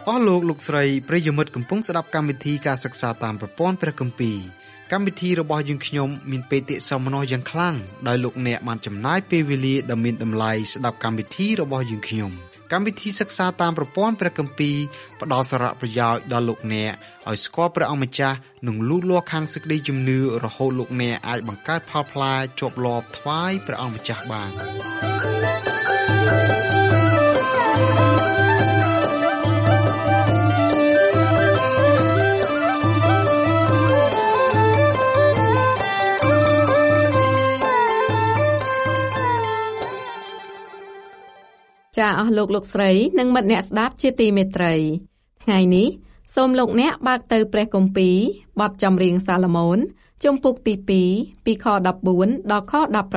អស់លោកស្រីប្រិយមិត្តកំពុងស្ដាប់កម្មវិធីការសិក្សាតាមប្រព័ន្ធព្រះគម្ពីរកម្មវិធីរបស់យើងខ្ញុំមានបេតិសោមនស្សយ៉ាងខ្លាំងដោយលោកអ្នកបានចំណាយពេលវេលាដ៏មានតម្លៃស្ដាប់កម្មវិធីរបស់យើងខ្ញុំកម្មវិធីសិក្សាតាមប្រព័ន្ធព្រះគម្ពីរផ្ដល់សារៈប្រយោជន៍ដល់លោកអ្នកឲ្យស្គាល់ព្រះអង្គម្ចាស់និងលូតលាស់ខាងសេចក្តីជំនឿរហូតលោកអ្នកអាចបង្កើតផលផ្លែជាប់លាប់ថ្វាយព្រះអង្គម្ចាស់បានចាអស់លោកស្រីនិងមិត្តអ្នកស្ដាប់ជាទីមេត្រីថ្ងៃនេះសូមលោកអ្នកបើកទៅព្រះគម្ពីរបទចម្រៀងសាឡូមោនជំពូកទី2ពីខ14ដល់ខ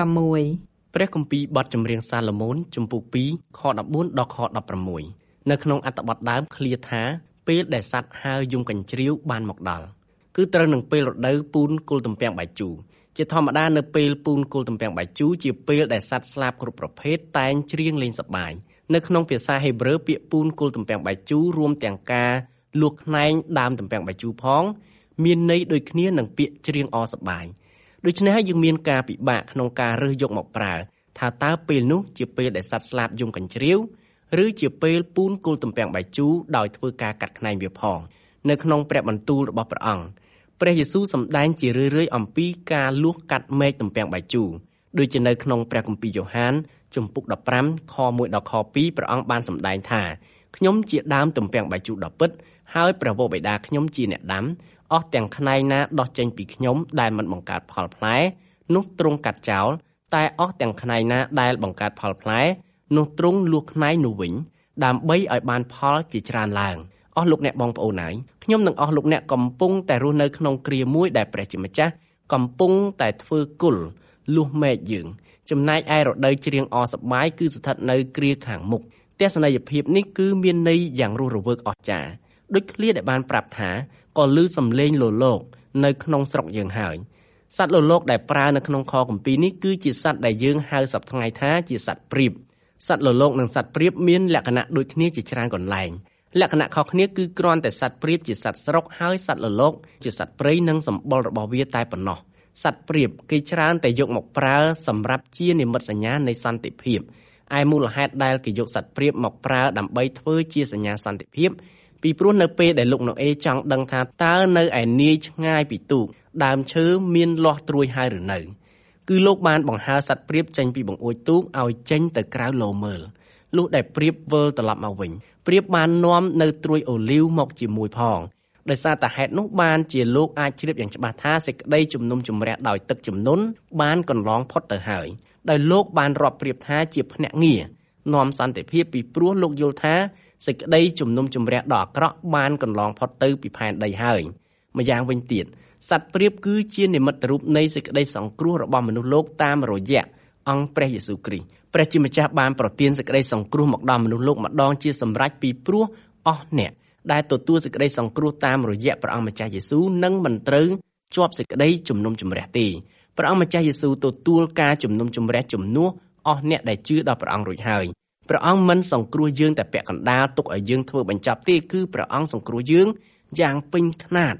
16 ព្រះគម្ពីរបទចម្រៀងសាឡូមោនជំពូក2ខ14ដល់ខ16នៅក្នុងអត្ថបទដើមឃ្លាថាពេលដែលសត្វហើរយំកញ្ជ្រៀវបានមកដល់គឺត្រូវនឹងពេលរដូវពូនគល់ទំពាំងបាយជូរជាធម្មតានៅពេលពូនគល់ទំពាំងបាយជូរជាពេលដែលសត្វស្លាបគ្រប់ប្រភេទតែងច្រៀងលេងសប្បាយនៅក្នុងភាសាហេប្រឺពាក្យពូនគល់ទំពាំងបាយជូររួមទាំងការលួសខ្នែងដើមទំពាំងបាយជូរផងមានន័យដូចគ្នានឹងពាក្យច្រៀងអសប្បាយដូច្នេះហើយយើងមានការពិបាកក្នុងការរើសយកមកប្រើថាតើពេលនោះជាពេលដែលសត្វស្លាបយំកញ្ជ្រៀវឬជាពេលពូនគល់ទំពាំងបាយជូរដោយធ្វើការកាត់ខ្នែងវាផងនៅក្នុងព្រះបន្ទូលរបស់ព្រះអង្គព្រះយេស៊ូវសម្ដែងជារឿយៗអំពីការលួសកាត់មែកទំពាំងបាយជូរដូចជានៅក្នុងព្រះគម្ពីរយ៉ូហានជំពូក15ខ1ដល់ខ2ព្រះអង្គបានសម្ដែងថាខ្ញុំជាដើមទំពាំងបាយជូរដ៏ពិតហើយព្រះវរបិតាខ្ញុំជាអ្នកដាំអស់ទាំងខ្នែងណាដោះចេញពីខ្ញុំដែលមិនបង្កើតផលផ្លែនោះទ្រង់កាត់ចោលតែអស់ទាំងខ្នែងណាដែលបង្កើតផលផ្លែនោះទ្រង់លួសខ្នែងនោះវិញដើម្បីឲ្យបានផលជាច្រើនឡើងអស់លោកអ្នកបងប្អូនហើយខ្ញុំនិងអស់លោកអ្នកកំពុងតែរស់នៅក្នុងគ្រាមួយដែលព្រះជាម្ចាស់កំពុងតែធ្វើគុលលួសមែកយើងចំណែកឯរដូវច្រៀងអសប្បាយគឺស្ថិតនៅគ្រាខាងមុខទស្សនីយភាពនេះគឺមានន័យយ៉ាងរស់រវើកអស្ចារ្យដូចឃ្លាដែលបានប្រាប់ថាក៏ឮសំឡេងលលោកនៅក្នុងស្រុកយើងហើយសត្វលលោកដែលប្រើនៅក្នុងខគម្ពីរនេះគឺជាសត្វដែលយើងហៅសប្តាហ៍ថ្ងៃថាជាសត្វព្រាបសត្វលលោកនិងសត្វព្រាបមានលក្ខណៈដូចគ្នាជាច្រើនកន្លែងលក្ខណៈខុសគ្នាគឺគ្រាន់តែសត្វព្រាបជាសត្វស្រុកហើយសត្វលលោកជាសត្វព្រៃនិងសម្បុររបស់វាតែប៉ុណ្ណោះសត្វព្រាបគេច្រើនតែយកមកប្រើសម្រាប់ជានិមិត្តសញ្ញានៃសន្តិភាពឯមូលហេតុដែលគេយកសត្វព្រាបមកប្រើដើម្បីធ្វើជាសញ្ញាសន្តិភាពពីព្រោះនៅពេលដែលលោកណូអេចង់ដឹងថាតើនៅឯនាយឆ្ងាយពីទូកដើមឈើមានលាស់ត្រួយហើយឬនៅគឺលោកបានបង្ហើរសត្វព្រាបចេញពីបង្អួចទូកឲ្យចេញទៅក្រៅលមើលលុះដែលព្រាបវិលត្រឡប់មកវិញព្រាបបាននាំនៅត្រួយអូលីវមកជាមួយផងដោយសារតែហេតុនោះបានជាលោកអាចជ្រាបយ៉ាងច្បាស់ថាសេចក្តីជំនុំជម្រះដោយទឹកជំនន់បានកន្លងផុតទៅហើយដោយលោកបានរាប់ព្រាបថាជាភ្នាក់ងារនាំសន្តិភាពពីព្រោះលោកយល់ថាសេចក្តីជំនុំជម្រះដ៏អាក្រក់បានកន្លងផុតទៅពីផែនដីហើយម្យ៉ាងវិញទៀតសត្វព្រាបគឺជានិមិត្តរូបនៃសេចក្តីសង្គ្រោះរបស់មនុស្សលោកតាមរយៈអង្គព្រះយេស៊ូវគ្រីស្ទព្រះជាម្ចាស់បានប្រទានសេចក្តីសង្គ្រោះមកដល់មនុស្សលោកម្ដងជាសម្រេចពីព្រោះអស់អ្នកដែលទទួលសេចក្តីសង្គ្រោះតាមរយៈព្រះអង្គម្ចាស់យេស៊ូវនឹងមិនត្រូវជាប់សេចក្តីជំនុំជម្រះទេព្រះអង្គម្ចាស់យេស៊ូវទទួលការជំនុំជម្រះជំនួសអស់អ្នកដែលជឿដល់ព្រះអង្គរួចហើយព្រះអង្គមិនសង្គ្រោះយើងតែពាក់កណ្ដាលទុកឲ្យយើងធ្វើបញ្ចប់ទេគឺព្រះអង្គសង្គ្រោះយើងយ៉ាងពេញខ្នាត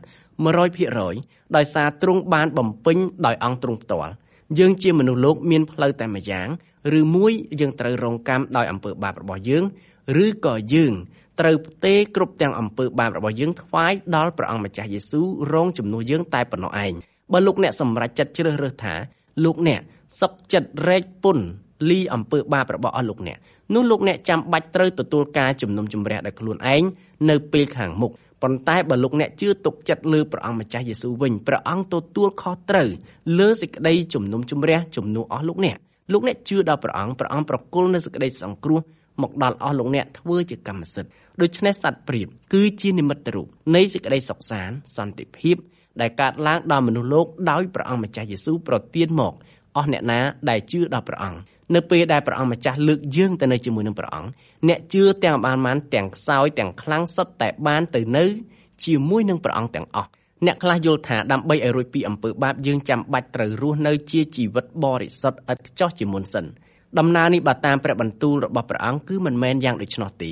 100% ដោយសារទ្រង់បានបំពេញដោយអង្គទ្រង់ផ្ទាល់យើងជាមនុស្សលោកមានផ្លូវតែម្យ៉ាងឬមួយយើងត្រូវរងកម្មដោយអំពើបាបរបស់យើងឬក៏យើងត្រូវផ្ទេរគ្រប់ទាំងអំពើបាបរបស់យើងថ្វាយដល់ព្រះអង្គម្ចាស់យេស៊ូវរងជំនួសយើងតែប៉ុណ្ណោះឯងបើលោកអ្នកសម្រេចចិត្តជ្រើសរើសថាលោកអ្នកសុខចិត្តរែកពុនលីអំពើបាបរបស់អស់លោកអ្នកនោះលោកអ្នកចាំបាច់ត្រូវទទួលការជំនុំជម្រះដោយខ្លួនឯងនៅពេលខាងមុខប៉ុន្តែបើលោកអ្នកជឿទុកចិត្តលើព្រះអង្គម្ចាស់យេស៊ូវវិញព្រះអង្គទទួលខុសត្រូវលើសេចក្តីជំនុំជម្រះជំនួសអស់លោកអ្នកជឿដល់ព្រះអង្គប្រគល់នូវសេចក្តីសង្គ្រោះមកដល់អស់លោកអ្នកធ្វើជាកម្មសិទ្ធិដូច្នេះសត្វព្រាបគឺជានិមិត្តរូបនៃសេចក្តីសុខសាន្តសន្តិភាពដែលកើតឡើងដល់មនុស្សលោកដោយព្រះអង្គម្ចាស់យេស៊ូវប្រទានមកអស់អ្នកណាដែលជឿដល់ព្រះអង្គនៅពេលដែលព្រះអង្គម្ចាស់លើកយើងទៅនៅជាមួយនឹងព្រះអង្គអ្នកជឿទាំងបានទាំងខ្សោយទាំងខ្លាំងសុទ្ធតែបានទៅនៅជាមួយនឹងព្រះអង្គទាំងអស់អ្នកខ្លះយល់ថាដើម្បីឲ្យរួចពីអំពើបាបយើងចាំបាច់ត្រូវរស់នៅជាជីវិតបរិសុទ្ធឥតខ្ចោះជាមុនសិនដំណើរនេះបើតាមព្រះបន្ទូលរបស់ព្រះអង្គគឺមិនមែនយ៉ាងដូច្នោះទេ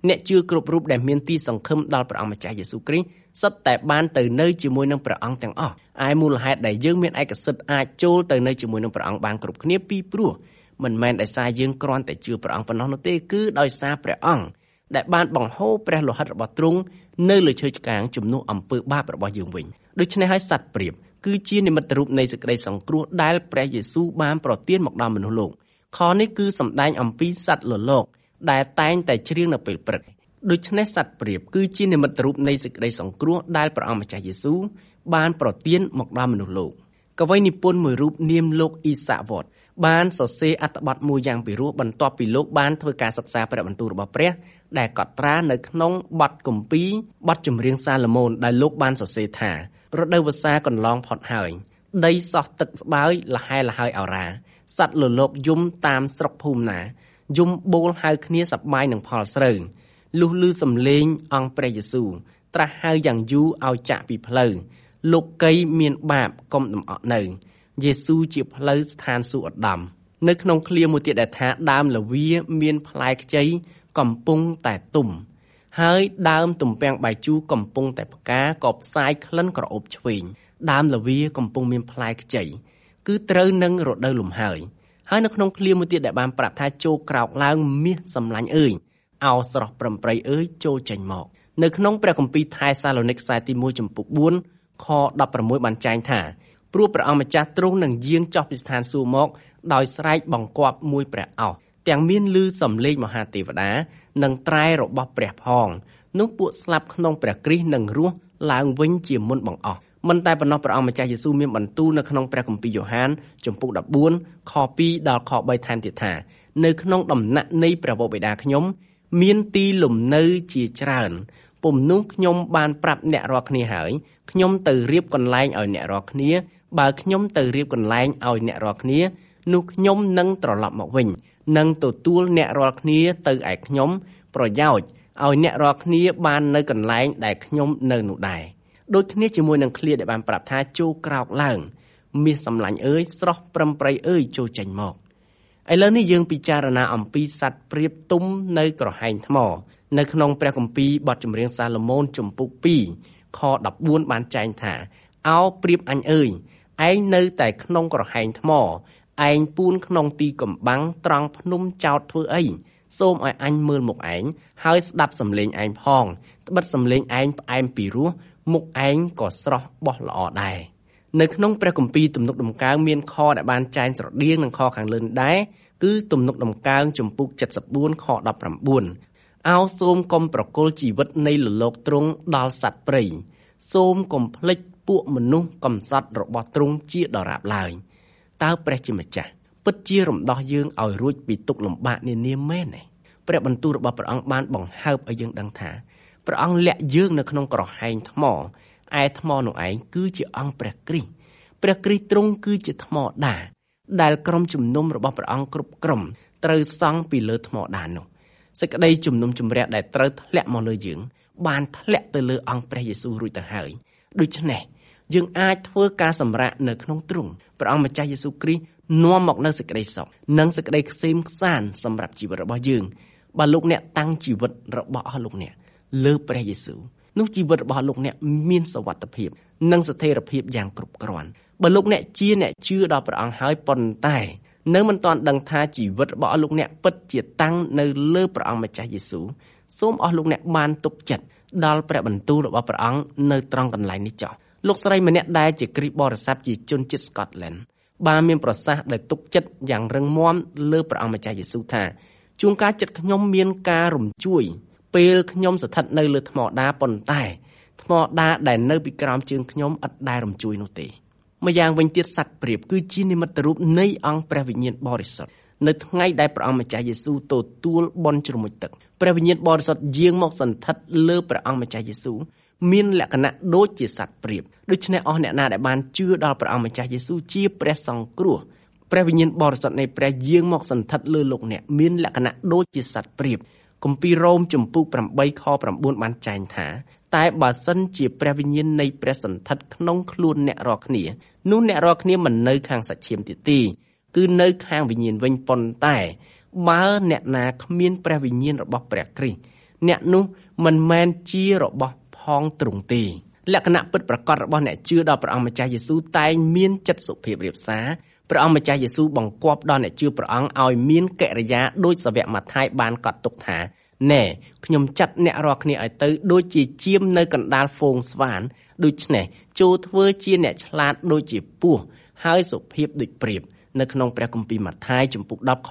អ្នកជឿគ្រប់រូបដែលមានទីសង្ឃឹមដល់ព្រះអង្គម្ចាស់យេស៊ូវគ្រីស្ទសុទ្ធតែបានទៅនៅជាមួយនឹងព្រះអង្គទាំងអស់ឯមូលហេតុដែលយើងមានឯកសិទ្ធិអាចចូលទៅនៅជាមួយនឹងព្រះអង្គបានគ្រប់គ្នាពីព្រោះមិនមែនដោយសារយើងគ្រាន់តែជឿព្រះអង្គប៉ុណ្ណោះនោះទេគឺដោយសារព្រះអង្គដែលបានបង្ហូរព្រះលោហិតរបស់ទ្រង់នៅលើឈើឆ្កាងជំនួសអំពើបាបរបស់យើងវិញដូច្នេះហើយសត្វព្រាបគឺជានិមិត្តរូបនៃសេចក្តីសង្គ្រោះដែលព្រះយេស៊ូវបានប្រទានមកដល់មនុស្សលោកខនេះគឺសម្ដែងអំពីសត្វលលោក ដែលតែងតែច្រៀងនៅពេលព្រឹកដូច្នេះសត្វព្រាបគឺជានិមិត្តរូបនៃសេចក្តីសង្គ្រោះដែលព្រះអង្គម្ចាស់យេស៊ូវបានប្រទានមកដល់មនុស្សលោកកវីនិពន្ធមួយរូបនាមលោកអ៊ីសាវ៉តបានសរសេរអត្ថបទមួយយ៉ាងពិរោះបន្ទាប់ពីលោកបានធ្វើការសិក្សាព្រះបន្ទូលរបស់ព្រះដែលកត់ត្រានៅក្នុងបទគម្ពីរបទចម្រៀងសាឡូមោនដែលលោកបានសរសេរថារដូវវស្សាកន្លងផុតហើយដីសោះទឹកស្បើយលហែលហើយឱរាសត្វលលោកយំតាមស្រុកភូមិណាយំបូលហៅគ្នាសប្បាយនឹងផលស្រូវលុះឮសំឡេងអង្គព្រះយេស៊ូវត្រាស់ហៅយ៉ាងយូរឲ្យចាក់ពីផ្លូវលោកកៃមានបាបកុំដំអក់នៅយេស៊ូវជាផ្លូវស្ថានសួគ៌ឧត្តមនៅក្នុងឃ្លាមួយទៀតដែលថាដើមល្វាមានផ្លែខ្ចីកំពុងតែទុំហើយដើមទំពាំងបាយជូរកំពុងតែផ្កាក៏ផ្សាយក្លិនក្រអូបឆ្វេងដើមល្វាកំពុងមានផ្លែខ្ចីគឺត្រូវនឹងរដូវលំហើយនៅក្នុងឃ្លាមួយទៀតដែលបានប្រាប់ថាចូលក្រោកឡើងមាសសម្លាញ់អើយអោស្រស់ប្រំប្រៃអើយចូលចេញមកនៅក្នុងព្រះគម្ពីរថេសាឡូនីកខ្សែទី1ចំពុក4ខ16បានចែងថាព្រោះព្រះអង្គម្ចាស់ទ្រង់នឹងយាងចុះពីស្ថានសួគ៌មកដោយស្រែកបង្គាប់មួយព្រះអោសទាំងមានឮសំឡេងមហាទេវតានិងត្រែរបស់ព្រះផងនោះពួកស្លាប់ក្នុងព្រះគ្រីស្ទនឹងរស់ឡើងវិញជាមុនបង្អស់មិនតែប៉ុណ្ណោះព្រះអង្គម្ចាស់យេស៊ូវមានបន្ទូលនៅក្នុងព្រះគម្ពីរយ៉ូហានចំពុក14ខ2ដល់ខ3ថែមទៀតថានៅក្នុងដំណាក់នៃព្រះវរបិតាខ្ញុំមានទីលំនៅជាច្រើនពុំនោះខ្ញុំបានប្រាប់អ្នករាល់គ្នាហើយខ្ញុំទៅរៀបកន្លែងឲ្យអ្នករាល់គ្នាបើខ្ញុំទៅរៀបកន្លែងឲ្យអ្នករាល់គ្នានោះខ្ញុំនឹងត្រឡប់មកវិញនឹងទទួលអ្នករាល់គ្នាទៅឯខ្ញុំប្រយោជន៍ឲ្យអ្នករាល់គ្នាបាននៅកន្លែងដែលខ្ញុំនៅនោះដែរដូចគ្នាជាមួយនឹងឃ្លាដែលបានប្រាប់ថាចូលក្រោកឡើងមាសសម្លាញ់អើយស្រស់ប្រំប្រៃអើយចូលចេញមកឥឡូវនេះយើងពិចារណាអំពីសត្វព្រាបទុំនៅក្រហែងថ្មនៅក្នុងព្រះគម្ពីរបទចម្រៀងសាឡូមោនចំពុក2ខ14បានចែងថាអោព្រាបអញអើយឯងនៅតែក្នុងក្រហែងថ្មឯងពួនក្នុងទីកំបាំងត្រង់ភ្នំចោតធ្វើអីសូមឲ្យអញមើលមុខឯងហើយស្ដាប់សំឡេងឯងផងត្បិតសំឡេងឯងផ្អែមពីរោះមុខឯងក៏ស្រស់បោះល្អដែរនៅក្នុងព្រះគម្ពីរទំនុកដំកើងមានខដែលបានចែងស្រដៀងនឹងខខាងលើនេះដែរគឺទំនុកដំកើងចំពុក74ខ19អោសូមកុំប្រគល់ជីវិតនៃលលោកទ្រង់ដល់សត្វព្រៃសូមកុំភ្លេចពួកមនុស្សកំសត់របស់ទ្រង់ជាដរាបឡើយតើព្រះជាម្ចាស់ពិតជារំដោះយើងឲ្យរួចពីទុក្ខលំបាកនានាមែនទេព្រះបន្ទូលរបស់ព្រះអង្គបានបង្ហើបឲ្យយើងដឹងថាព្រះអង្គលាក់យើងនៅក្នុងក្រហែងថ្មឯថ្មនោះឯងគឺជាអង្គព្រះគ្រីស្ទទ្រង់គឺជាថ្មដាដែលក្រុមជំនុំរបស់ព្រះអង្គគ្រប់ក្រុមត្រូវសង់ពីលើថ្មដានោះសេចក្តីជំនុំជម្រះដែលត្រូវធ្លាក់មកលើយើងបានធ្លាក់ទៅលើអង្គព្រះយេស៊ូវរួចទៅហើយដូច្នេះយើងអាចធ្វើការសម្រាកនៅក្នុងទ្រង់ព្រះអង្គម្ចាស់យេស៊ូវគ្រីស្ទនាំមកនូវសេចក្តីសុខនិងសេចក្តីក្សេមក្សាន្តសម្រាប់ជីវិតរបស់យើងបើលោកអ្នកតាំងជីវិតរបស់អស់លោកអ្នកលើព្រះយេស៊ូវនោះជីវិតរបស់លោកអ្នកមានសុវត្ថិភាពនិងស្ថិរភាពយ៉ាងគ្រប់គ្រាន់បើលោកអ្នកជាអ្នកជឿដល់ព្រះអង្គហើយប៉ុន្តែនៅមិនទាន់ដឹងថាជីវិតរបស់អស់លោកអ្នកពិតជាតាំងនៅលើព្រះអង្គម្ចាស់យេស៊ូវសូមអស់លោកអ្នកបានទុកចិត្តដល់ព្រះបន្ទូលរបស់ព្រះអង្គនៅត្រង់កន្លែងនេះចុះលោកស្រីម្នាក់ដែលជាគ្រីស្ទបរិស័ទជាជនជាតិស្កុតឡែនបានមានប្រសាសន៍ដែលទុកចិត្តយ៉ាងរឹងមាំលើព្រះអង្គម្ចាស់យេស៊ូវថាជួនកាលចិត្តខ្ញុំមានការរំជួយពេលខ្ញុំស្ថិតនៅលើថ្មដាប៉ុន្តែថ្មដាដែលនៅពីក្រោមជើងខ្ញុំឥតដែលរំជួយនោះទេម្យ៉ាងវិញទៀតសត្វព្រាបគឺជានិមិត្តរូបនៃអង្គព្រះវិញ្ញាណបរិសុទ្ធនៅថ្ងៃដែលព្រះអង្គម្ចាស់យេស៊ូវទទួលបុណ្យជ្រមុជទឹកព្រះវិញ្ញាណបរិសុទ្ធយាងមកសន្ធិដ្ឋលើព្រះអង្គម្ចាស់យេស៊ូវមានលក្ខណៈដូចជាសត្វព្រាបដូច្នេះអស់អ្នកណាដែលបានជឿដល់ព្រះអង្គម្ចាស់យេស៊ូវជាព្រះសង្គ្រោះព្រះវិញ្ញាណបរិសុទ្ធនៃព្រះយាងមកសន្ធិដ្ឋលើលោកអ្នកមានលក្ខណៈដូចជាសត្វព្រាបគម្ពីររ៉ូមចំពុក8ខ9បានចែងថាតែបើសិនជាព្រះវិញ្ញាណនៃព្រះសន្ធិដ្ឋក្នុងខ្លួនអ្នករាល់គ្នានោះអ្នករាល់គ្នាមិននៅខាងសាច់ឈាមទៀតទេគឺនៅខាងវិញ្ញាណវិញប៉ុន្តែបើអ្នកណាគ្មានព្រះវិញ្ញាណរបស់ព្រះគ្រីស្ទអ្នកនោះមិនមែនជារបស់ផងទ្រង់ទេលក្ខណៈពិតប្រាកដរបស់អ្នកជឿដល់ព្រះអង្គម្ចាស់យេស៊ូវតែងមានចិត្តសុភាពរាបសារព្រះអង្គម្ចាស់យេស៊ូវបង្គាប់ដល់អ្នកជឿព្រះអង្គឲ្យមានកិរិយាដូចសាវកម៉ាថាយបានកត់ទុកថាណែខ្ញុំចាត់អ្នករាល់គ្នាឲ្យទៅដូចជាជាមនៅកណ្ដាលហ្វូងស្វានដូច្នេះចូលធ្វើជាអ្នកឆ្លាតដូចជាពស់ហើយសុភាពដូចព្រាបនៅក្នុងព្រះគម្ពីរម៉ាថាយជំពូក10ខ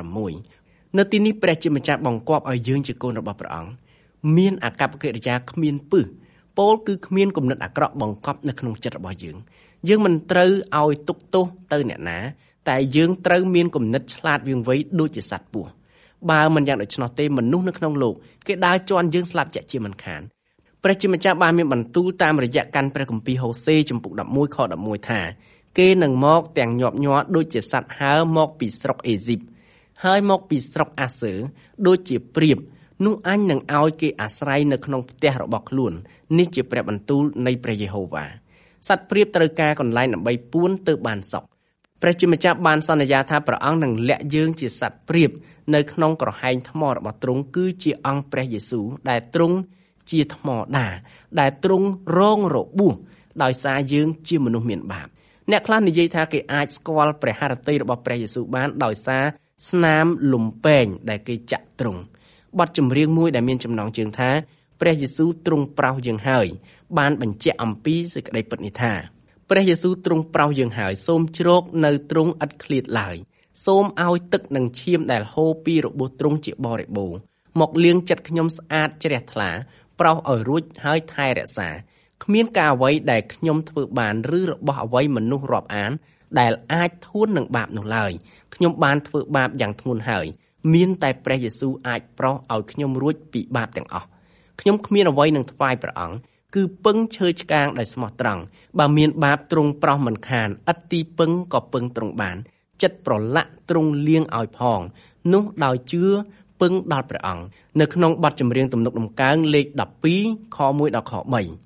16នៅទីនេះព្រះជាម្ចាស់បង្គាប់ឲ្យយើងជាកូនរបស់ព្រះអង្គមានអាកប្បកិរិយាគ្មានពឹសពោលគឺគ្មានគំនិតអាក្រក់បង្កប់នៅក្នុងចិត្តរបស់យើងមិនត្រូវឲ្យទុកទោសទៅអ្នកណាតែយើងត្រូវមានគំនិតឆ្លាតវាងវៃដូចជាសត្វពស់បើមិនយ៉ាងដូច្នោះទេមនុស្សនៅក្នុងលោកគេដើរជន់យើងស្លាប់ចាក់ជាមិនខានព្រះជាម្ចាស់បានមានបន្ទូលតាមរយៈកាន់ព្រះគម្ពីរហូសេជំពូក11ខ11ថាគេនឹងមកទាំងញាប់ញ័រដូចជាសត្វហើរមកពីស្រុកអេស៊ីបហើយមកពីស្រុកអាសឺដូចជាព្រាបនោះអញនឹងឲ្យគេអាស្រ័យនៅក្នុងផ្ទះរបស់ខ្លួននេះជាព្រះបន្ទូលនៃព្រះយេហូវ៉ាសត្វព្រាបត្រូវការកន្លែងដើម្បីពួនទើបបានសុខព្រះជាម្ចាស់បានសន្យាថាព្រះអង្គនឹងលាក់យើងជាសត្វព្រាបនៅក្នុងក្រហែងថ្មរបស់ទ្រង់គឺជាអង្គព្រះយេស៊ូវដែលទ្រង់ជាថ្មដាដែលទ្រង់រងរបួសដោយសារយើងជាមនុស្សមានបាបអ្នកខ្លះនិយាយថាគេអាចស្គាល់ព្រះハរតីរបស់ព្រះយេស៊ូវបានដោយសារស្នាមលំពេងដែលគេចាក់ទ្រង់បទចម្រៀងមួយដែលមានចំណងជើងថាព្រះយេស៊ូវទ្រង់ប្រោសយើងហើយបានបញ្ជាក់អំពីសេចក្តីពិតនេះថាព្រះយេស៊ូវទ្រង់ប្រោសយើងហើយសូមជ្រកនៅទ្រង់ឥតឃ្លាតឡើយសូមឲ្យទឹកនិងឈាមដែលហូរពីរបួសទ្រង់ជាបរិបូរណ៍មកលាងចិត្តខ្ញុំស្អាតជ្រះថ្លាប្រោសឲ្យរួចហើយថែរក្សាគ្មានការអ្វីដែលខ្ញុំធ្វើបានឬរបស់អ្វីមនុស្សរាប់អានដែលអាចធួននឹងបាបនោះឡើយខ្ញុំបានធ្វើបាបយ៉ាងធ្ងន់ហើយមានតែព្រះយេស៊ូវអាចប្រោសឲ្យខ្ញុំរួចពីបាបទាំងអស់ខ្ញុំគ្មានអ្វីនឹងថ្វាយព្រះអង្គគឺពឹងឈើឆ្កាងដោយស្មោះត្រង់បើមានបាបទ្រង់ប្រោសមិនខានឥតទីពឹងក៏ពឹងទ្រង់បានចិត្តប្រឡាក់ទ្រង់លៀងឲ្យផងនោះដោយជឿពឹងដល់ព្រះអង្គនៅក្នុងបទចម្រៀងទំនុកដំកើងលេខ12ខ1ដល់ខ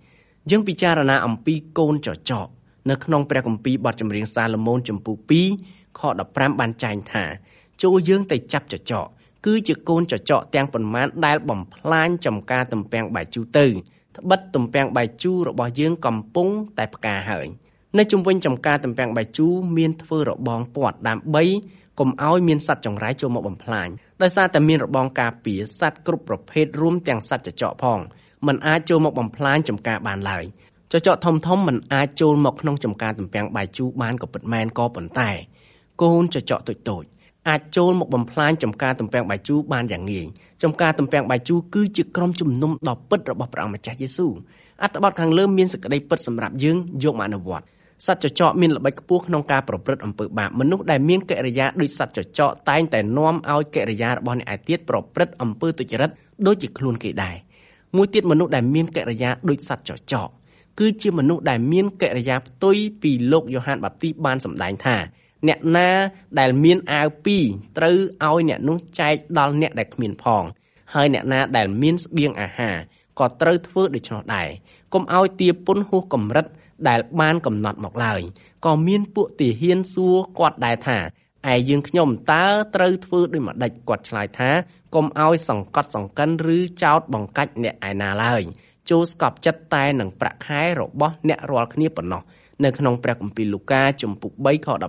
3យើងពិចារណាអំពីកូនចចកនៅក្នុងព្រះគម្ពីរបទចម្រៀងសាឡូមោនជំពូក2ខ15បានចែងថាចូលយើងទៅចាប់ចចកគឺជាកូនចចកទាំងប៉ុន្មានដែលបំផ្លាញចំការទំពាំងបាយជូរទៅត្បិតទំពាំងបាយជូររបស់យើងកំពុងតែផ្កាហើយនៅជុំវិញចំការទំពាំងបាយជូរមានធ្វើរបងព័ទ្ធដើម្បីកុំឲ្យមានសត្វចង្រៃចូលមកបំផ្លាញដោយសារតែមានរបងការពារសត្វគ្រប់ប្រភេទរួមទាំងសត្វចចកផងมันអាចចូលមកបំផ្លាញចំការបានឡើយចចកធំមិនអាចចូលមកក្នុងចំការទំពាំងបាយជូរបានក៏ពិតមែនក៏ប៉ុន្តែកូនចចកតូចអាចចូលមកបំផ្លាញចំការទំពាំងបាយជូរបានយ៉ាងងាយចំការទំពាំងបាយជូរគឺជាក្រុមជំនុំដ៏ពិតរបស់ព្រះអង្គម្ចាស់យេស៊ូវអត្ថបទខាងលើមានសេចក្តីពិតសម្រាប់យើងយកមកអនុវត្តសត្វចចកមានល្បិចខ្ពស់ក្នុងការប្រព្រឹត្តអំពើបាបមនុស្សដែលមានកិរិយាដូចសត្វចចកតែងតែនាំឲ្យកិរិយារបស់អ្នកឯទៀតប្រព្រឹត្តអំពើទុច្ចរិតដូចជាខ្លួនគេដែរមួយទៀតមនុស្សដែលមានកិរិយាដូចសត្វចចកគឺជាមនុស្សដែលមានកិរិយាផ្ទុយពីលោកយ៉ូហានបាបទីបានសម្ដែងថាអ្នកណាដែលមានអាវពីរត្រូវឲ្យអ្នកនោះចែកដល់អ្នកដែលគ្មានផងហើយអ្នកណាដែលមានស្បៀងអាហារក៏ត្រូវធ្វើដូច្នោះដែរកុំឲ្យទាពុនហួសកម្រិតដែលបានកំណត់មកឡើយក៏មានពួកទាហានសួរគាត់ដែរថាឯយើងខ្ញុំតើត្រូវធ្វើដូចម្ដេចគាត់ឆ្លើយថាកុំឲ្យសង្កត់សង្កិនឬចោទបង្កាច់អ្នកឯណាឡើយចូលស្កប់ចិត្តតែនឹងប្រាក់ខែរបស់អ្នករាល់គ្នាប៉ុណ្ណោះនៅក្នុងព្រះគម្ពីរលូកាជំពូក3ខ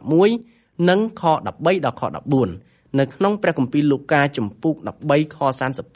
11និងខ13ដល់ខ14នៅក្នុងព្រះគម្ពីរលូកាជំពូក13ខ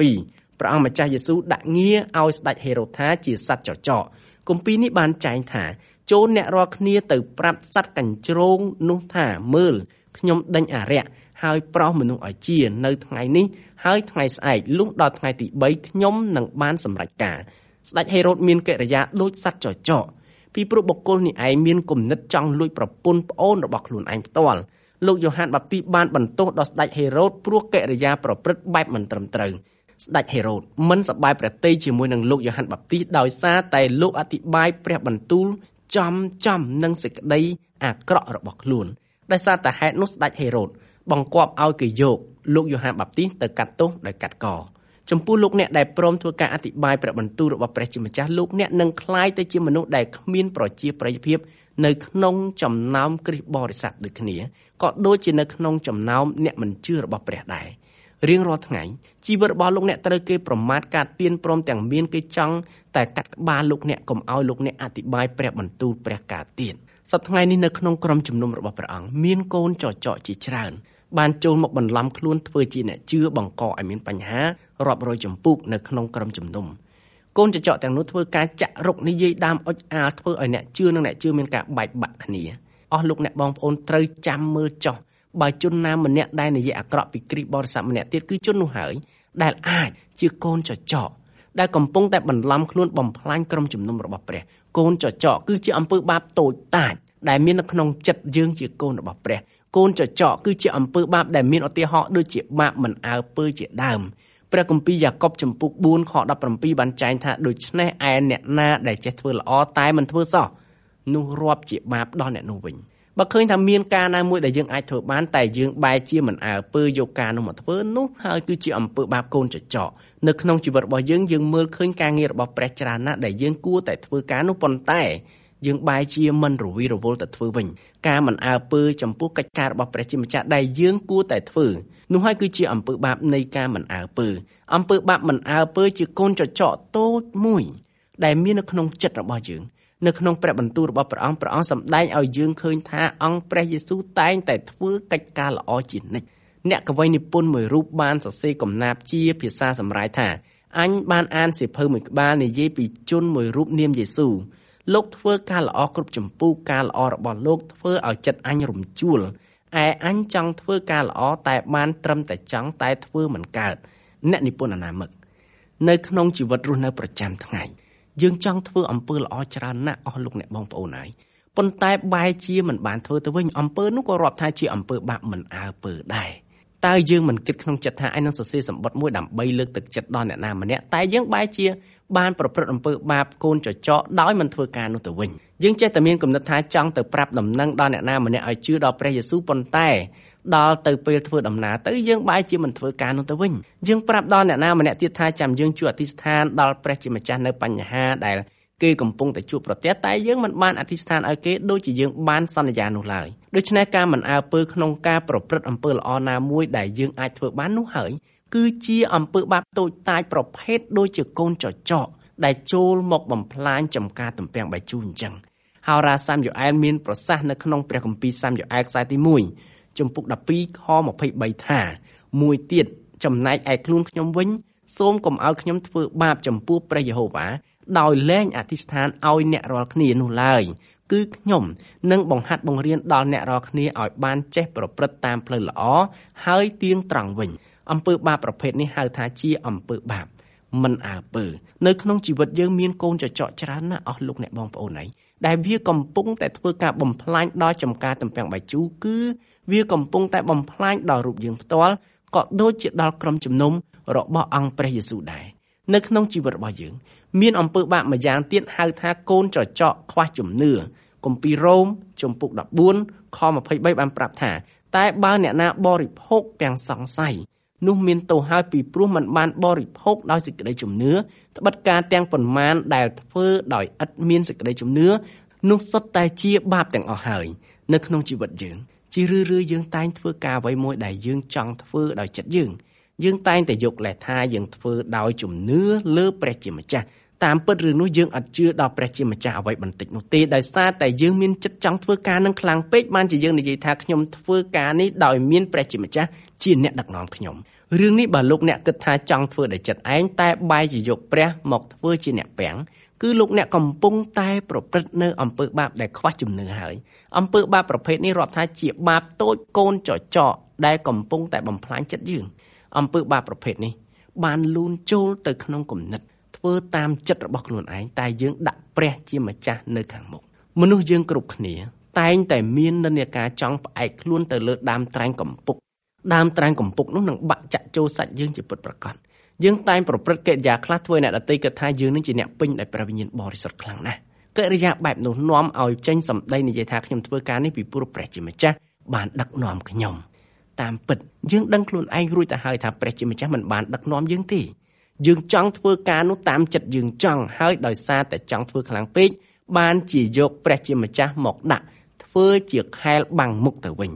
32ព្រះអង្គម្ចាស់យេស៊ូវដាក់ងារឲ្យស្ដេចហេរ៉ូថាជាសត្វចចកគម្ពីរនេះបានចែងថាចូលអ្នករាល់គ្នាទៅប្រាប់សត្វកញ្ជ្រោងនោះថាមើលខ្ញុំដេញអារក្សហើយប្រោសមនុស្សឲ្យជានៅថ្ងៃនេះហើយថ្ងៃស្អែកលុះដល់ថ្ងៃទី3ខ្ញុំនឹងបានសម្រេចការស្ដេចហេរ៉ូតមានកិរិយាដូចសត្វចចកពីព្រោះបុគ្គលនេះឯងមានគំនិតចង់លួចប្រពន្ធប្អូនរបស់ខ្លួនឯងផ្ទាល់លោកយ៉ូហានបាបទីបានបន្ទោសដល់ស្ដេចហេរ៉ូតព្រោះកិរិយាប្រព្រឹត្តបែបមិនត្រឹមត្រូវស្ដេចហេរ៉ូតមិនសប្បាយព្រះទ័យជាមួយនឹងលោកយ៉ូហានបាបទីដោយសារតែលោកអធិប្បាយព្រះបន្ទូលចំនឹងសេចក្តីអាក្រក់របស់ខ្លួនដោយសារតែហេតុនោះស្ដេចហេរ៉ូតបង្គាប់ឲ្យគេយកលោកយ៉ូហានបាបទីទៅកាត់ទោសដោយកាត់កចំពោះលោកអ្នកដែលព្រមធ្វើការអធិប្បាយព្រះបន្ទូលរបស់ព្រះជាម្ចាស់លោកអ្នកនឹងក្លាយទៅជាមនុស្សដែលគ្មានប្រជាប្រិយភាពនៅក្នុងចំណោមគ្រិស្តបរិស័ទដូចគ្នាក៏ដូចជានៅក្នុងចំណោមអ្នកមិនជឿរបស់ព្រះដែររៀងរាល់ថ្ងៃជីវិតរបស់លោកអ្នកត្រូវគេប្រមាថកាត់ទៀនព្រមទាំងមានគេចង់តែកាត់ក្បាលលោកអ្នកកុំឲ្យលោកអ្នកអធិប្បាយព្រះបន្ទូលព្រះការទៀនសប្តាហ៍ថ្ងៃនេះនៅក្នុងក្រុមជំនុំរបស់ព្រះអង្គមានកូនចចកជាច្រើនបានចូលមកបន្លំខ្លួនធ្វើជាអ្នកជឿបង្កឲ្យមានបញ្ហារាប់រយចម្ពោះនៅក្នុងក្រុមជំនុំកូនចចកទាំងនោះធ្វើការចាក់រុកនិយាយដើមអុចអាលធ្វើឲ្យអ្នកជឿនិងអ្នកជឿមានការបែកបាក់គ្នាអស់លោកអ្នកបងប្អូនត្រូវចាំមើលចុះបើជនណាម្នាក់ដែលនិយាយអាក្រក់ពីគ្រីស្ទបរិស័ទម្នាក់ទៀតគឺជននោះហើយដែលអាចជាកូនចចកដែលកំពុងតែបន្លំខ្លួនបំផ្លាញក្រុមជំនុំរបស់ព្រះកូនចចកគឺជាអំពើបាបតូចតាចដែលមាននៅក្នុងចិត្តយើងជាកូនរបស់ព្រះកូនចចកគឺជាអំពើបាបដែលមានឧទាហរណ៍ដូចជាបាបមិនអើពើជាដើមព្រះគម្ពីរយ៉ាកុបចំពុក4ខ17បានចែងថាដូច្នេះឯអ្នកណាដែលចេះធ្វើល្អតែមិនធ្វើសោះនោះរាប់ជាបាបដល់អ្នកនោះវិញបើឃើញថាមានការណាមួយដែលយើងអាចធ្វើបានតែយើងបែរជាមិនអើពើយកការនោះមកធ្វើនោះហើយគឺជាអំពើបាបកូនចចកនៅក្នុងជីវិតរបស់យើងមើលឃើញការងាររបស់ព្រះច្រើនណាស់ដែលយើងគួរតែធ្វើការនោះប៉ុន្តែយើងបែរជាមិនរវីរវល់ទៅធ្វើវិញការមិនអើពើចំពោះកិច្ចការរបស់ព្រះជាម្ចាស់ដែលយើងគួរតែធ្វើនោះហើយគឺជាអំពើបាបនៃការមិនអើពើអំពើបាបមិនអើពើជាកូនចចកតូចមួយដែលមាននៅក្នុងចិត្តរបស់យើងនៅក្នុងព្រះបន្ទូលរបស់ព្រះអង្គសម្ដែងឲ្យយើងឃើញថាអង្គព្រះយេស៊ូវតែងតែធ្វើកិច្ចការល្អជានិច្ចអ្នកកវីនិពន្ធមួយរូបបានសរសេរកំណាព្យជាភាសាសម្រាយថាអញបានអានសៀវភៅមួយក្បាលនិយាយពីជនមួយរូបនាមយេស៊ូវលោកធ្វើការល្អគ្រប់ចម្ពោះការល្អរបស់លោកធ្វើឲ្យចិត្តអញរំជួលឯអញចង់ធ្វើការល្អតែបានត្រឹមតែចង់តែធ្វើមិនកើតអ្នកនិពន្ធអនាមិកនៅក្នុងជីវិតរស់នៅប្រចាំថ្ងៃយើងចង់ធ្វើអំពើល្អច្រើនណាស់អស់លោកអ្នកបងប្អូនហើយប៉ុន្តែបែរជាមិនបានធ្វើទៅវិញអំពើនោះក៏រាប់ថាជាអំពើបាបមិនអើពើដែរតើយើងមិនគិតក្នុងចិត្តថាអញនឹងសរសេរសម្បត្តិមួយដើម្បីលើកទឹកចិត្តដល់អ្នកណាម្នាក់តែយើងបែរជាបានប្រព្រឹត្តអំពើបាបកូនចចកដោយមិនធ្វើការនោះទៅវិញយើងចេះតែមានគំនិតថាចង់ទៅប្រាប់ដំណឹងដល់អ្នកណាម្នាក់ឲ្យជឿដល់ព្រះយេស៊ូវប៉ុន្តែដល់ទៅពេលធ្វើដំណើរទៅយើងបែរជាមិនធ្វើការនោះទៅវិញយើងប្រាប់ដល់អ្នកណាម្នាក់ទៀតថាចាំយើងជួយអធិស្ឋានដល់ព្រះជាម្ចាស់នៅបញ្ហាដែលគេកំពុងតែជួបប្រទះតែយើងមិនបានអធិស្ឋានឲ្យគេដូចជាយើងបានសន្យានោះឡើយដូច្នេះការមិនអើពើក្នុងការប្រព្រឹត្តអំពើល្អណាមួយដែលយើងអាចធ្វើបាននោះហើយគឺជាអំពើបាបតូចតាចប្រភេទដូចជាកូនចចកដែលចូលមកបំផ្លាញចំការទំពាំងបាយជូរអញ្ចឹងហោរាសាមយ៉ូអែលមានប្រសាសន៍នៅក្នុងព្រះគម្ពីរសាមយ៉ូអែលខ្សែទី1ចំពុក12ខ23ថាមួយទៀតចំណែកឯខ្លួនខ្ញុំវិញសូមកុំឲ្យខ្ញុំធ្វើបាបចំពោះព្រះយេហូវ៉ាដោយលែងអធិស្ឋានឲ្យអ្នករាល់គ្នានោះឡើយគឺខ្ញុំនឹងបង្ហាត់បង្រៀនដល់អ្នករាល់គ្នាឲ្យបានចេះប្រព្រឹត្តតាមផ្លូវល្អហើយទៀងត្រង់វិញអំពើបាបប្រភេទនេះហៅថាជាអំពើបាបមិនអើពើនៅក្នុងជីវិតយើងមានកូនចចកច្រើនណាស់អស់លោកអ្នកបងប្អូនហើយដែលវាកំពុងតែធ្វើការបំផ្លាញដល់ចំការទំពាំងបាយជូរគឺវាកំពុងតែបំផ្លាញដល់រូបយើងផ្ទាល់ក៏ដូចជាដល់ក្រុមជំនុំរបស់អង្គព្រះយេស៊ូវដែរនៅក្នុងជីវិតរបស់យើងមានអំពើបាបមួយយ៉ាងទៀតហៅថាកូនចចកខ្វះជំនឿគម្ពីររ៉ូមចំពុក14ខ23បានប្រាប់ថាតែបើអ្នកណាបរិភោគទាំងសង្ស័យនោះមានទោសហើយពីព្រោះមិនបានបរិភោគដោយសេចក្តីជំនឿត្បិតការទាំងប៉ុន្មានដែលធ្វើដោយឥតមានសេចក្តីជំនឿនោះសុទ្ធតែជាបាបទាំងអស់ហើយនៅក្នុងជីវិតយើងជារឿយៗយើងតែងធ្វើការអ្វីមួយដែលយើងចង់ធ្វើដោយចិត្តយើងតែងតែយកលេសថាយើងធ្វើដោយជំនឿលើព្រះជាម្ចាស់តាមពិតរឿងនោះយើងអត់ជឿដល់ព្រះជាម្ចាស់អ្វីបន្តិចនោះទេដោយសារតែយើងមានចិត្តចង់ធ្វើការនឹងខ្លាំងពេកបានជាយើងនិយាយថាខ្ញុំធ្វើការនេះដោយមានព្រះជាម្ចាស់ជាអ្នកដឹកនាំខ្ញុំរឿងនេះបើលោកអ្នកគិតថាចង់ធ្វើដោយចិត្តឯងតែបែរជាយកព្រះមកធ្វើជាអ្នកពាំងគឺលោកអ្នកកំពុងតែប្រព្រឹត្តនៅអំពើបាបដែលខ្វះជំនឿហើយអំពើបាបប្រភេទនេះរាប់ថាជាបាបតូចកូនចចកដែលកំពុងតែបំផ្លាញចិត្តយើងអំពើបាបប្រភេទនេះបានលូនចូលទៅក្នុងគំនិតធ្វើតាមចិត្តរបស់ខ្លួនឯងតែយើងដាក់ព្រះជាម្ចាស់នៅខាងមុខមនុស្សយើងគ្រប់គ្នាតែងតែមាននិន្នាការចង់ផ្អែកខ្លួនទៅលើដើមត្រែងកំពុកនោះនឹងបាក់ចាក់ចូលសាច់យើងជាពិតប្រាកដយើងតែងប្រព្រឹត្តកិរិយាខ្លះធ្វើអ្នកដទៃគិតថាយើងនឹងជាអ្នកពេញដោយព្រះវិញ្ញាណបរិសុទ្ធខ្លាំងណាស់កិរិយាបែបនោះនាំឲ្យចេញសម្ដីនិយាយថាខ្ញុំធ្វើការនេះពីព្រោះព្រះជាម្ចាស់បានដឹកនាំខ្ញុំតាមពិតយើងដឹងខ្លួនឯងរួចទៅហើយថាព្រះជាម្ចាស់មិនបានដឹកនាំយើងទេយើងចង់ធ្វើការនោះតាមចិត្តយើងចង់ហើយដោយសារតែចង់ធ្វើខ្លាំងពេកបានជាយកព្រះជាម្ចាស់មកដាក់ធ្វើជាខែលបាំងមុខទៅវិញ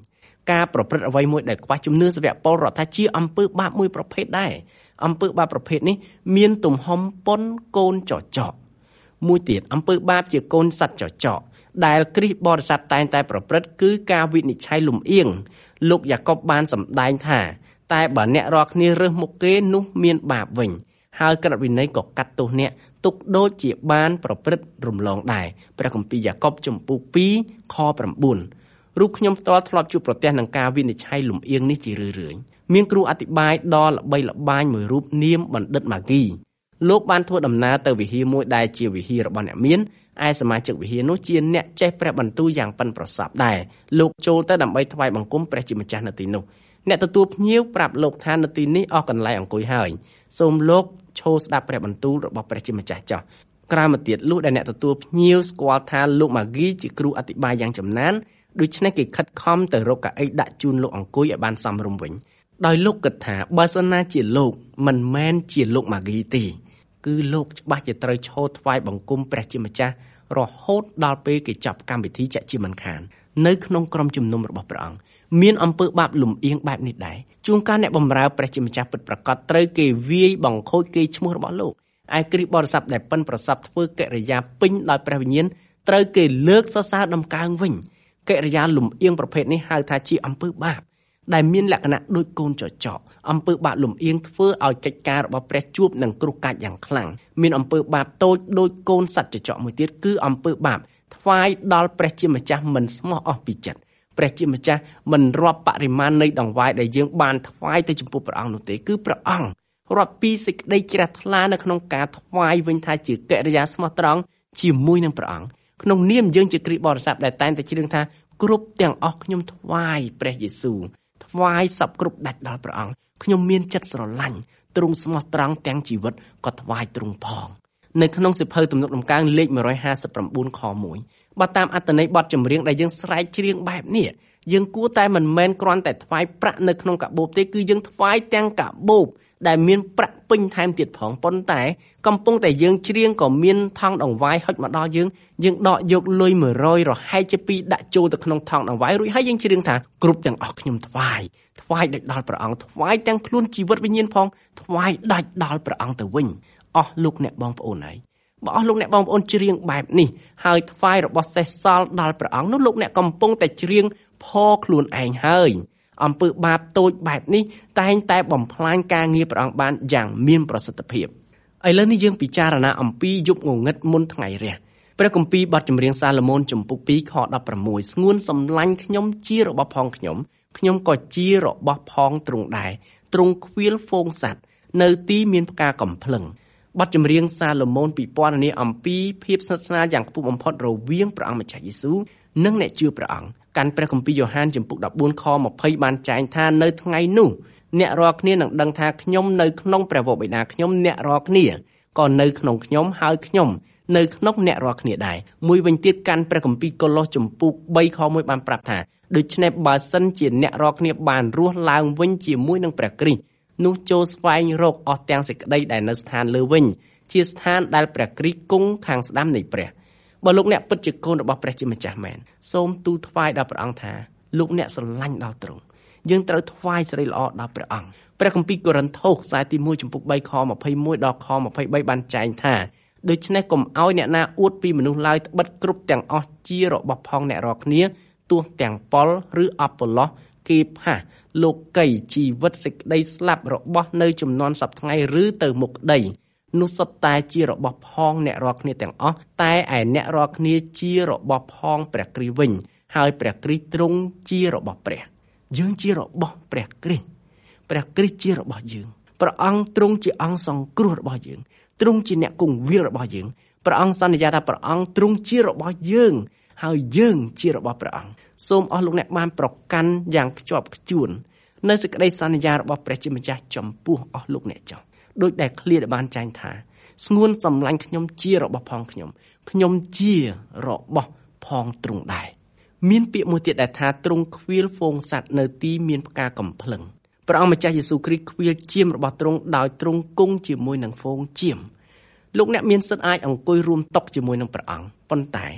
ការប្រព្រឹត្តអ្វីមួយដែលខ្វះជំនឿសាវកពលរដ្ឋថាជាអំពើបាបមួយប្រភេទដែរអំពើបាបប្រភេទនេះមានទំហំប៉ុនកូនចចកមួយទៀតអំពើបាបជាកូនសត្វចចកដែលគ្រីស្ទបរិស័ទតែងតែប្រព្រឹត្តគឺការវិនិច្ឆ័យលំអៀងលោកយ៉ាកុបបានសម្ដែងថាតែបើអ្នករាល់គ្នារើសមុខគេនោះមានបាបវិញហើយក្រឹតវិន័យក៏កាត់ទោសអ្នកទុកដូចជាបានប្រព្រឹត្តរំលងដែរព្រះគម្ពីរយ៉ាកុបជំពូក 2 ខ 9 រូបខ្ញុំផ្ទាល់ធ្លាប់ជួបប្រទះនឹងការវិនិច្ឆ័យលំអៀងនេះជារឿយៗមានគ្រូអធិប្បាយដ៏ល្បីល្បាញមួយរូបនាមបណ្ឌិតម៉ាហ្គីលោកបានធ្វើដំណើរទៅវិហារមួយដែលជាវិហាររបស់អ្នកមានឯសមាជិកវិហារនោះជាអ្នកចេះព្រះបន្ទូលយ៉ាងប៉ិនប្រសប់ដែរលោកចូលទៅដើម្បីថ្វាយបង្គំព្រះជាម្ចាស់នៅទីនោះអ្នកទទួលភ្ញៀវប្រាប់លោកថានៅទីនេះអស់កន្លែងអង្គុយហើយសូមលោកឈរស្ដាប់ព្រះបន្ទូលរបស់ព្រះជាម្ចាស់ចុះក្រោយមកទៀតលុះដែលអ្នកទទួលភ្ញៀវស្គាល់ថាលោកម៉ាហ្គីជាគ្រូអធិប្បាយយ៉ាងចំណានដូច្នេះគេខិតខំទៅរកកៅអីដាក់ជូនលោកអង្គុយឲ្យបានសមរម្យវិញដោយលោកគិតថាបើសិនណាជាលោកមិនមែនជាលោកម៉ាហ្គីទេគឺលោកច្បាស់ជាត្រូវឈរថ្វាយបង្គំព្រះជាម្ចាស់រហូតដល់ពេលគេចាប់កម្មវិធីចាក់ជាមិនខាននៅក្នុងក្រុមជំនុំរបស់ព្រះអង្គមានអំពើបាបលំអៀងបែបនេះដែរជួនកាលអ្នកបម្រើព្រះជាម្ចាស់ពិតប្រាកដត្រូវគេវាយបង្ខូចគេឈ្មោះរបស់លោកឯគ្រីស្ទបរិស័ទដែលប៉ិនប្រសប់ធ្វើកិរិយាពេញដោយព្រះវិញ្ញាណត្រូវគេលើកសរសើរដំកើងវិញកិរិយាលំអៀងប្រភេទនេះហៅថាជាអំពើបាបដែលមានលក្ខណៈដូចកូនចចកអំពើបាបលំអៀងធ្វើឲ្យកិច្ចការរបស់ព្រះជួបនឹងគ្រោះកាចយ៉ាងខ្លាំងមានអំពើបាបតូចដូចកូនសត្វចចកមួយទៀតគឺអំពើបាបថ្វាយដល់ព្រះជាម្ចាស់មិនស្មោះអស់ពីចិត្តព្រះជាម្ចាស់មិនរាប់បរិមាណនៃដង្វាយដែលយើងបានថ្វាយទៅចំពោះព្រះអង្គនោះទេគឺព្រះអង្គរាប់ពីសេចក្តីជ្រះថ្លានៅក្នុងការថ្វាយវិញថាជាកិរិយាស្មោះត្រង់ជាមួយនឹងព្រះអង្គក្នុងនាមយើងជាគ្រីស្ទបរិស័ទដែលតែងតែច្រៀងថាគ្រប់ទាំងអស់ខ្ញុំថ្វាយព្រះយេស៊ូវថ្វាយសពគ្រប់ដាច់ដល់ព្រះអង្គខ្ញុំមានចិត្តស្រឡាញ់ទ្រង់ស្មោះត្រង់ទាំងជីវិតក៏ថ្វាយទ្រង់ផងនៅក្នុងសៀវភៅទំនុកដំកើងលេខ159ខ1បើតាមអត្ថន័យបទចម្រៀងដែលយើងស្រែកច្រៀងបែបនេះយើងគួរតែមិនមែនគ្រាន់តែថ្វាយប្រាក់នៅក្នុងកាបូបទេគឺយើងថ្វាយទាំងកាបូបដែលមានប្រាក់ពេញថែមទៀតផងប៉ុន្តែកំពុងតែយើងច្រៀងក៏មានថង់ដង្វាយហុចមកដល់យើងដកយកលុយ100រហែកជា2ដាក់ចូលទៅក្នុងថង់ដង្វាយរួចហើយយើងច្រៀងថាគ្រប់ទាំងអស់ខ្ញុំថ្វាយដាច់ដល់ព្រះអង្គថ្វាយទាំងខ្លួនជីវិតវិញ្ញាណផងថ្វាយដាច់ដល់ព្រះអង្គទៅវិញអស់លោកអ្នកបងប្អូនហើយបើអស់លោកអ្នកបងប្អូនច្រៀងបែបនេះហើយថ្វាយរបស់សេះសល់ដល់ព្រះអង្គនោះលោកអ្នកកំពុងតែច្រៀងផលខ្លួនឯងហើយអំពើបាបតូចបែបនេះតែងតែបំផ្លាញការងារព្រះអង្គបានយ៉ាងមានប្រសិទ្ធភាពឥឡូវនេះយើងពិចារណាអំពីយប់ងងឹតមុនថ្ងៃរះព្រះគម្ពីរបទចម្រៀងសាឡូមោនជំពូក 2 ខ 16 ស្ងួនសម្លាញ់ខ្ញុំជារបស់ផងខ្ញុំក៏ជារបស់ផងទ្រង់ដែរទ្រង់ខ្វៀលហ្វូងសត្វនៅទីមានផ្កាកំភ្លឹងបទចម្រៀងសាឡូមោនពិពណ៌នាអំពីភាពស្និទ្ធស្នាលយ៉ាងខ្ពស់បំផុតរវាងព្រះអង្គម្ចាស់យេស៊ូវនិងអ្នកជឿព្រះអង្គកាន់ព្រះគម្ពីរយ៉ូហានជំពូក 14 ខ 20 បានចែងថានៅថ្ងៃនោះអ្នករាល់គ្នានឹងដឹងថាខ្ញុំនៅក្នុងព្រះវរបិតាខ្ញុំអ្នករាល់គ្នាក៏នៅក្នុងខ្ញុំហើយខ្ញុំនៅក្នុងអ្នករាល់គ្នាដែរមួយវិញទៀតកាន់ព្រះគម្ពីរកូឡូសជំពូក 3 ខ 1 បានប្រាប់ថាដូច្នេះបើសិនជាអ្នករាល់គ្នាបានរស់ឡើងវិញជាមួយនឹងព្រះគ្រីស្ទនោះចូលស្វែងរកអស់ទាំងសេចក្តីដែលនៅស្ថានលើវិញជាស្ថានដែលព្រះគ្រីស្ទគង់ខាងស្ដាំនៃព្រះបើលោកអ្នកពិតជាកូនរបស់ព្រះជាម្ចាស់មែនសូមទូលថ្វាយដល់ព្រះអង្គថាលោកអ្នកស្រឡាញ់ដល់ទ្រង់យើងត្រូវថ្វាយសេរីល្អដល់ព្រះអង្គព្រះគម្ពីរកូរិនថូសខ្សែទី1ជំពូក 3 ខ 21 ដល់ខ 23 បានចែងថាដូច្នេះកុំឲ្យអ្នកណាអួតពីមនុស្សឡើយត្បិតគ្រប់ទាំងអស់ជារបស់ផងអ្នករាល់គ្នាទោះទាំងប៉ុលឬអប៉ូឡូសគេផាសលោកីជីវិតសេចក្តីស្លាប់របស់នៅចំនួនសប្តាហ៍ថ្ងៃឬទៅមុខក្តីនោះសុទ្ធតែជារបស់ផងអ្នករាល់គ្នាទាំងអស់តែឯអ្នករាល់គ្នាជារបស់ផងព្រះគ្រីស្ទវិញហើយព្រះគ្រីស្ទទ្រង់ជារបស់ព្រះយើងជារបស់ព្រះគ្រីស្ទជារបស់យើងព្រះអង្គទ្រង់ជាអង្គសង្គ្រោះរបស់យើងទ្រង់ជាអ្នកគង្វាលរបស់យើងព្រះអង្គសន្យាថាព្រះអង្គទ្រង់ជារបស់យើងហើយយើងជារបស់ព្រះអង្គសូមអស់លោកអ្នកបានប្រកាន់យ៉ាងខ្ជាប់ខ្ជួននៅសេចក្តីសន្យារបស់ព្រះជាម្ចាស់ចំពោះអស់លោកអ្នកចុះដោយដែលឃ្លាដែលបានចែងថាស្ងួនសម្លាញ់ខ្ញុំជារបស់ផងខ្ញុំជារបស់ផងទ្រង់ដែរមានពាក្យមួយទៀតដែលថាទ្រង់ខ្វៀលហ្វូងសត្វនៅទីមានផ្កាកំភ្លឹងព្រះអង្គម្ចាស់យេស៊ូវគ្រីស្ទខ្វៀលជាមរបស់ទ្រង់ដោយទ្រង់គង់ជាមួយនឹងហ្វូងជាមលោកអ្នកមានសិទ្ធិអាចអង្គុយរួមតុជាមួយនឹងព្រះអង្គប៉ុន្តែ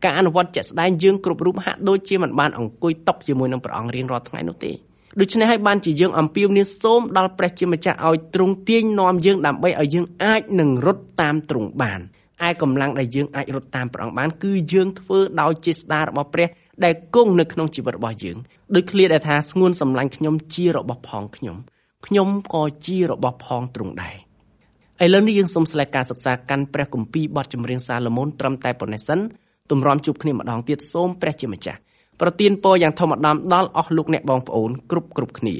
ការអនុវត្តជាក់ស្ដែងយើងគ្រប់រូបហាក់ដូចជាមិនបានអង្គុយតុជាមួយនឹងព្រះអង្គរៀងរាល់ថ្ងៃនោះទេដូច្នេះហើយបានជាយើងអំពាវនាវសូមដល់ព្រះជាម្ចាស់ឲ្យទ្រង់ទាញនាំយើងដើម្បីឲ្យយើងអាចនឹងរត់តាមទ្រង់បានឯកម្លាំងដែលយើងអាចរត់តាមព្រះអង្គបានគឺយើងធ្វើដោយចេស្តារបស់ព្រះដែលគង់នៅក្នុងជីវិតរបស់យើងដោយឃ្លាដែលថាស្ងួនសម្លាញ់ខ្ញុំជារបស់ផងខ្ញុំក៏ជារបស់ផងទ្រង់ដែរឥឡូវនេះយើងសូមស្លែកការសិក្សាកាន់ព្រះគម្ពីរបទចម្រៀងសាឡូមោនត្រឹមតែប៉ុណ្ណេះសិនទម្រាំជួបគ្នាម្ដងទៀតសូមព្រះជាម្ចាស់ប្រទានពរយ៉ាងធំអដំដល់អស់លោកអ្នកបងប្អូនគ្រប់គ្នា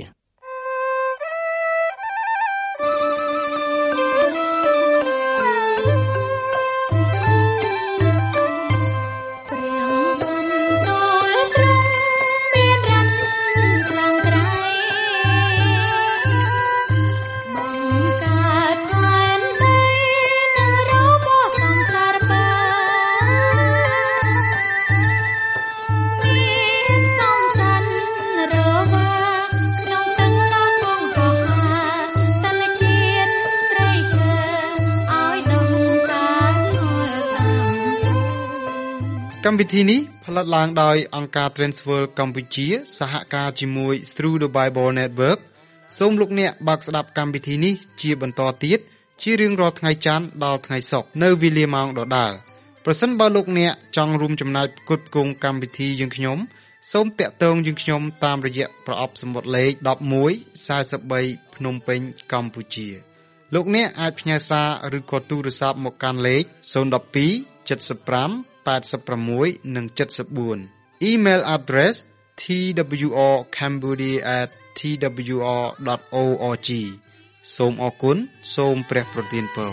កម្មវិធីនេះផលិតឡើងដោយអង្គការ Transworld កម្ពុជាសហការជាមួយ Through the Bible Network សូមលោកអ្នកបើកស្ដាប់កម្មវិធីនេះជាបន្តទៀតជារៀងរាល់ថ្ងៃច័ន្ទដល់ថ្ងៃសុក្រនៅវេលាម៉ោងដដែលប្រសិនបើលោកអ្នកចង់រួមចំណែកផ្គត់ផ្គង់កម្មវិធីយើងខ្ញុំសូមតាក់ទងយើងខ្ញុំតាមរយៈប្រអប់សំបុត្រលេខ1143ភ្នំពេញកម្ពុជាលោកអ្នកអាចផ្ញើសារឬក៏ទូរស័ព្ទមកកាន់លេខ012 75 86 និង 74 Email address twrcambodia@twr.org សូមអរគុណសូមព្រះប្រទានពរ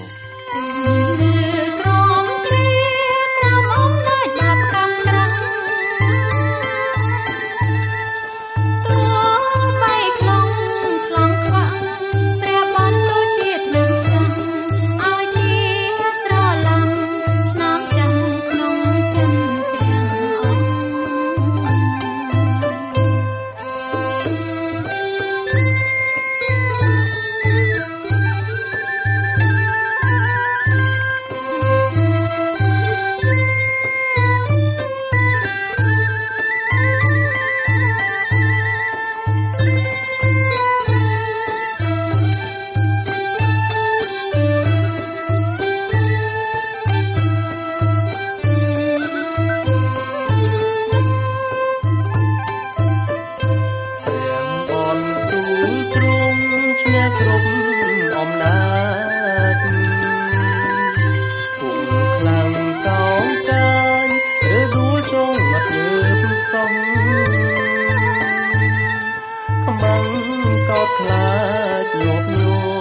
ខ្លាំងកោតខ្លាចញាប់ញ័រ